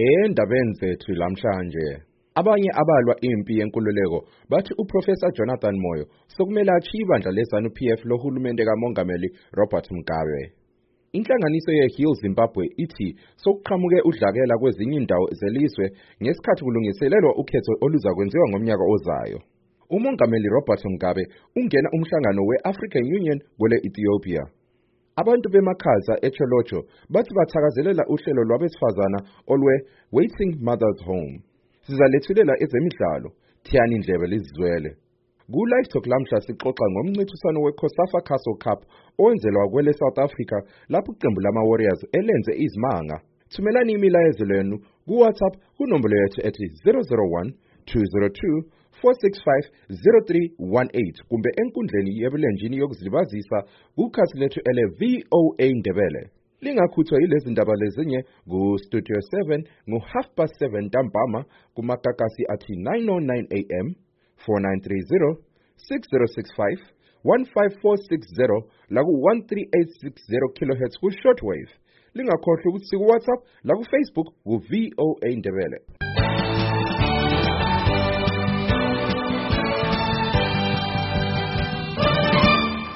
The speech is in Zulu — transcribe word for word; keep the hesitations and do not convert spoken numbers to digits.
Endabeni zethu lamhlanje abanye abalwa impi yenkululeko bathi uProfessor Jonathan Moyo sokumele achiye ibandla leZANU-P F lohulumende kaMongameli Robert Mugabe. Inhlanganiso ye-Heal Zimbabwe ithi sokuqhamuke udlakela kwezinye indawo zelizwe ngesikhathi kulungiselelwa ukhetho oluzakwenziwa ngomnyaka ozayo. UMongameli Robert Mugabe ungena umhlangano we-African Union kule Ethiopia. Abantu bemakhaza eCholocho bathi bathakazelela uhlelo lwabesifazana olwe Waiting Mothers Home. Sizalethulela ezemidlalo, Thiyani Ndlebe lizizwele. Ku Live Talk lamhla sixoxa ngomncintiswano weCOSAFA Castle Cup owenzelwa kwele South Africa lapho iqembu lama Warriors elenze izimanga. Thumelani imilayezo lenu ku WhatsApp kunombolo yethu ethi zero zero one two zero two four six five zero three one eight kumbe enkundleni yebulenjini yokuzilibazisa kukhasi lethu ele V O A Ndebele. Lingakhuthwa yilezi ndaba lezinye ku Studio seven ngo half past seven ntambama kumakakasi athi nine oh nine A M, four nine three zero, six zero six five, one five four six zero la ku one three eight six zero kilohertz ku shortwave. Lingakhohlwa ukuthi ku WhatsApp la ku Facebook ku V O A Ndebele.